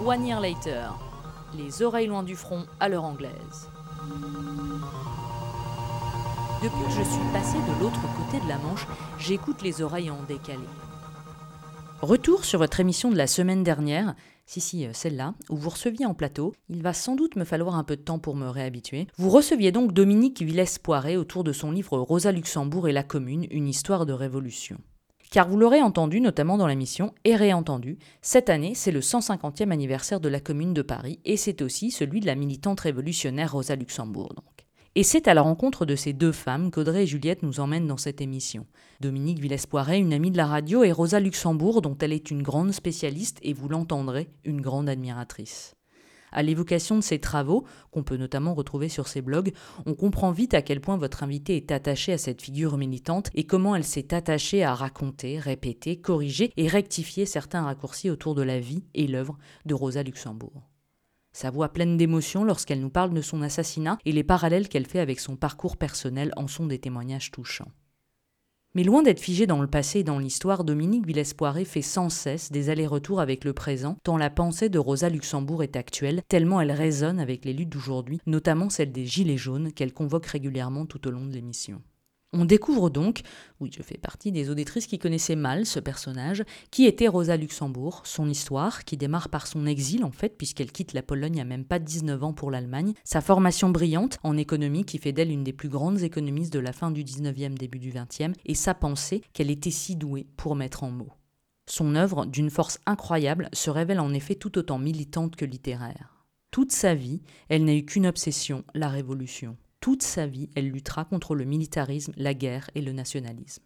1 Year Later, les oreilles loin du front à l'heure anglaise. Depuis que je suis passée de l'autre côté de la Manche, j'écoute les oreilles en décalé. Retour sur votre émission de la semaine dernière, celle-là, où vous receviez en plateau, il va sans doute me falloir un peu de temps pour me réhabituer. Vous receviez donc Dominique Villès-Poiré autour de son livre Rosa Luxembourg et la Commune, une histoire de révolution. Car vous l'aurez entendu, notamment dans l'émission, et réentendu, cette année, c'est le 150e anniversaire de la Commune de Paris, et c'est aussi celui de la militante révolutionnaire Rosa Luxembourg, donc. Et c'est à la rencontre de ces deux femmes qu'Audrey et Juliette nous emmènent dans cette émission. Dominique Villès-Poiré, une amie de la radio, et Rosa Luxembourg, dont elle est une grande spécialiste, et vous l'entendrez, une grande admiratrice. À l'évocation de ses travaux, qu'on peut notamment retrouver sur ses blogs, on comprend vite à quel point votre invitée est attachée à cette figure militante et comment elle s'est attachée à raconter, répéter, corriger et rectifier certains raccourcis autour de la vie et l'œuvre de Rosa Luxembourg. Sa voix pleine d'émotion lorsqu'elle nous parle de son assassinat et les parallèles qu'elle fait avec son parcours personnel en sont des témoignages touchants. Mais loin d'être figée dans le passé et dans l'histoire, Dominique Villès-Poiré fait sans cesse des allers-retours avec le présent, tant la pensée de Rosa Luxembourg est actuelle, tellement elle résonne avec les luttes d'aujourd'hui, notamment celle des Gilets jaunes qu'elle convoque régulièrement tout au long de l'émission. On découvre donc, oui je fais partie des auditrices qui connaissaient mal ce personnage, qui était Rosa Luxembourg, son histoire, qui démarre par son exil en fait, puisqu'elle quitte la Pologne à même pas 19 ans pour l'Allemagne, sa formation brillante en économie qui fait d'elle une des plus grandes économistes de la fin du 19e, début du 20e, et sa pensée qu'elle était si douée pour mettre en mots. Son œuvre, d'une force incroyable, se révèle en effet tout autant militante que littéraire. Toute sa vie, elle n'a eu qu'une obsession, la révolution. Toute sa vie, elle luttera contre le militarisme, la guerre et le nationalisme.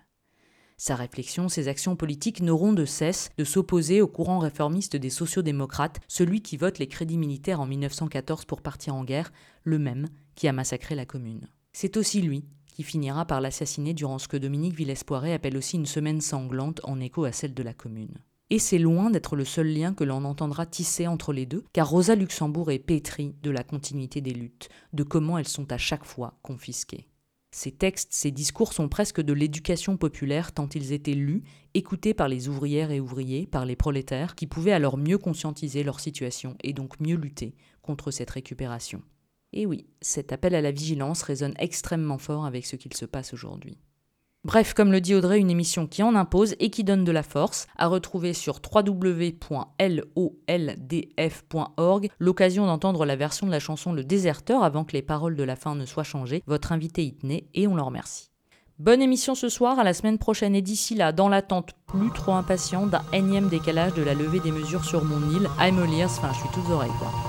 Sa réflexion, ses actions politiques n'auront de cesse de s'opposer au courant réformiste des sociodémocrates, celui qui vote les crédits militaires en 1914 pour partir en guerre, le même qui a massacré la Commune. C'est aussi lui qui finira par l'assassiner durant ce que Dominique Villès-Poiré appelle aussi une semaine sanglante en écho à celle de la Commune. Et c'est loin d'être le seul lien que l'on entendra tisser entre les deux, car Rosa Luxembourg est pétrie de la continuité des luttes, de comment elles sont à chaque fois confisquées. Ses textes, ses discours sont presque de l'éducation populaire tant ils étaient lus, écoutés par les ouvrières et ouvriers, par les prolétaires, qui pouvaient alors mieux conscientiser leur situation et donc mieux lutter contre cette récupération. Et oui, cet appel à la vigilance résonne extrêmement fort avec ce qu'il se passe aujourd'hui. Bref, comme le dit Audrey, une émission qui en impose et qui donne de la force, à retrouver sur www.loldf.org, l'occasion d'entendre la version de la chanson Le Déserteur avant que les paroles de la fin ne soient changées. Votre invité y tenait et on le remercie. Bonne émission ce soir, à la semaine prochaine et d'ici là, dans l'attente plus trop impatient d'un énième décalage de la levée des mesures sur mon île, I'm all ears, je suis toutes oreilles quoi.